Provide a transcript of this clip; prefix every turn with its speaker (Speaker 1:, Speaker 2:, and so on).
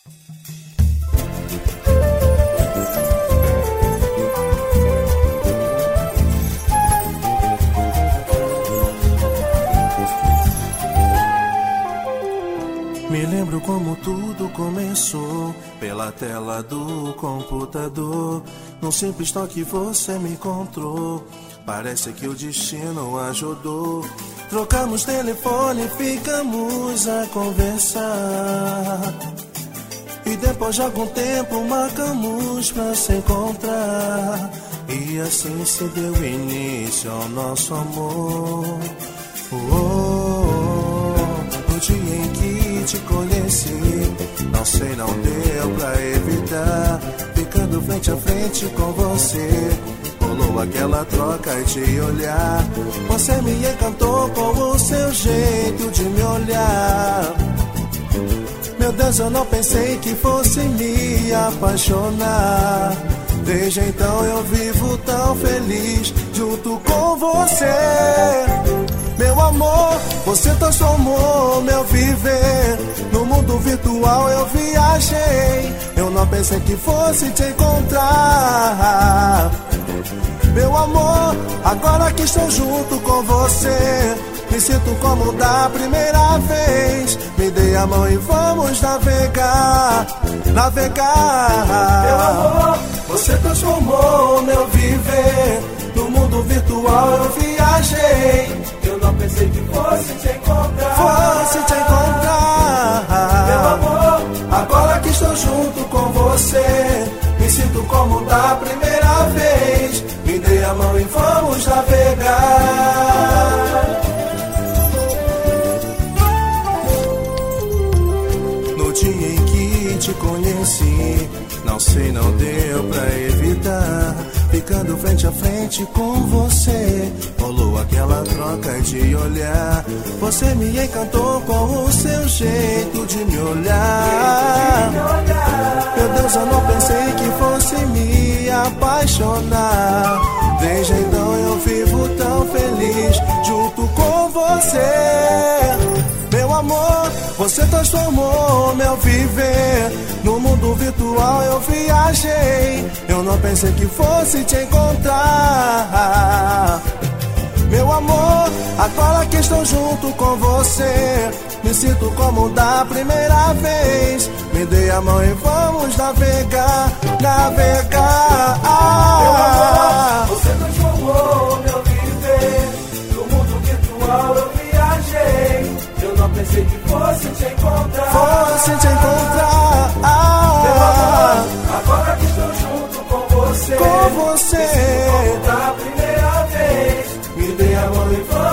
Speaker 1: Me lembro como tudo começou, pela tela do computador. Num simples toque você me encontrou, parece que o destino ajudou. Trocamos telefone e ficamos a conversar, e depois de algum tempo marcamos pra se encontrar. E assim se deu início ao nosso amor. No dia em que te conheci, não sei, não deu pra evitar. Ficando frente a frente com você, rolou aquela troca de olhar. Você me encantou com o seu jeito de me olhar. Meu Deus, eu não pensei que fosse me apaixonar. Desde então eu vivo tão feliz junto com você. Meu amor, você transformou meu viver. No mundo virtual eu viajei. Eu não pensei que fosse te encontrar. Meu amor, agora que estou junto com você, me sinto como da primeira vez. Me dê a mão e vamos navegar, navegar. Meu amor, você transformou meu viver. No mundo virtual eu viajei. Eu não pensei que fosse te encontrar. Fosse te encontrar. Meu amor, agora que estou junto com você, me sinto como da primeira vez. Me dê a mão e vamos navegar. No dia em que te conheci, não sei, não deu pra evitar. Ficando frente a frente com você, rolou aquela troca de olhar. Você me encantou com o seu jeito de me olhar. Meu Deus, eu não pensei que fosse me apaixonar. Desde então eu vivo tão feliz junto com você. Meu amor, você transformou meu viver. No mundo virtual eu viajei. Eu não pensei que fosse te encontrar. Meu amor, agora que estou junto com você, me sinto como da primeira vez. Me dê a mão e vamos navegar, navegar.
Speaker 2: Meu amor, você transformou meu viver. No mundo virtual eu viajei. Eu não pensei que fosse te encontrar.
Speaker 1: Fosse te encontrar.
Speaker 2: Meu amor, agora que estou junto com você,
Speaker 1: com você,
Speaker 2: me sinto como da primeira vez. Me dê a mão e vamos